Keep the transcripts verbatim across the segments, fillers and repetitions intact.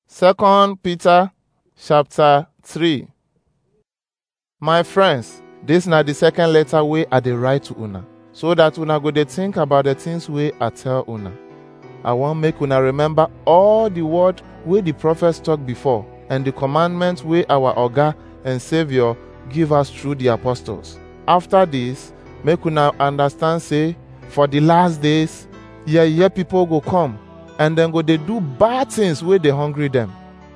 Second Peter chapter three. My friends, this na the second letter wey I dey write to una, so that una go dey think about the things wey I tell una. I wan make una remember all the word wey the prophets talk before and the commandments wey our Oga and Savior give us through the apostles. After this, make una understand say for the last days, yeye people go come and dem go dey do bad things wey dey hungry dem.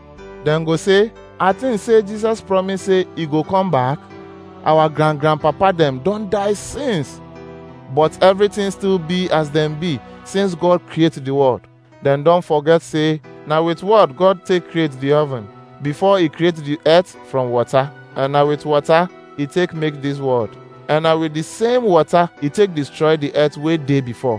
Dem go say, I think say Jesus promise say he go come back. Our grand grandpapa dem don die since, but everything still be as dem be since God create the world. Dem don forget say na with word God take create the heaven before he create the earth from water, and na with water he take make this world, and na with the same water he take destroy the earth wey dey before.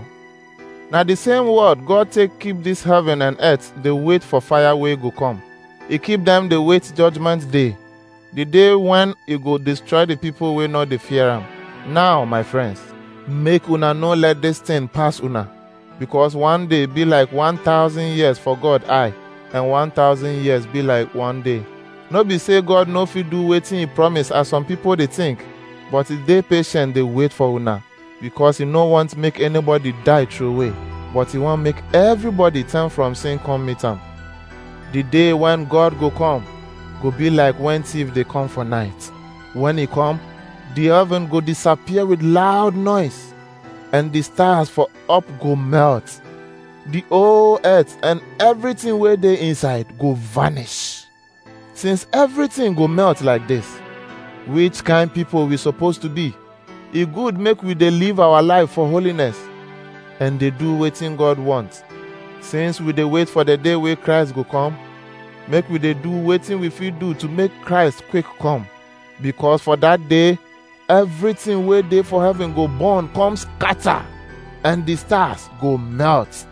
Na the same word God take keep this heaven and earth dey wait for fire wey go come. He keep them dey wait judgment day, the day when he go destroy the people wey no dey fear am. Now, my friends, make una no let this thing pass una, because one day be like one thousand years for God eye, and one thousand years be like one day. No be say God no fit do wetin he promise as some people dey think, but he dey patient dey wait for una, because he no want make anybody die throway, but he want make everybody turn from sin come meet am. The day when God go come go be like when thief dey come for night. When he come, the heaven go disappear with loud noise, and the stars for up go melt. The whole earth and everything wey dey inside go vanish. Since everything go melt like this, which kind people we supposed to be? E good make we dey live our life for holiness and dey do wetin God want. Since we dey wait for the day wey Christ go come, make we dey do wetin we fit do to make Christ quick come, because for that day, everything wey dey for heaven go burn come scatter, and the stars go melt.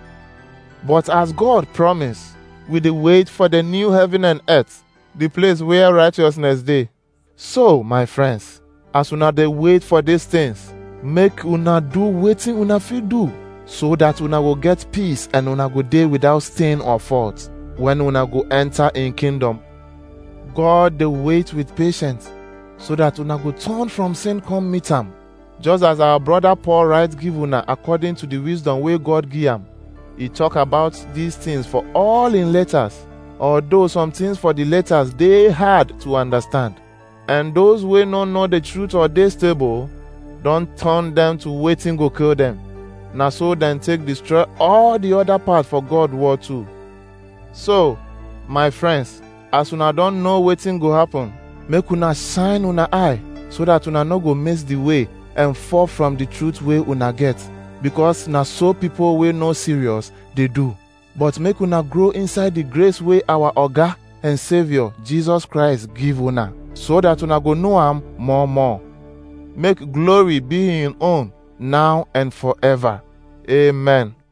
But as God promise, we dey wait for the new heaven and earth, the place where righteousness dey. So, my friends, as una dey wait for these things, make una do wetin una fit do, so that una go get peace and una go dey without stain or fault when una go enter in kingdom. God dey wait with patience, so that una go turn from sin come meet am. Just as our brother Paul write give una according to the wisdom wey God give am. He talk about these things for all in letters, although some things for the letters dey hard to understand, and those wey no know the truth or dey stable don turn them to wetin go kill them. Na so dem take destroy all the other part for God word too. So, my friends, as una don know wetin go happen, make una shine una eye, so that una no go miss the way and fall from the truth wey una get, because na so people wey no serious dey do. But make una grow inside the grace wey our Oga and Savior Jesus Christ give una, so that una go know am more more. Make glory be him own, now and forever. Amen.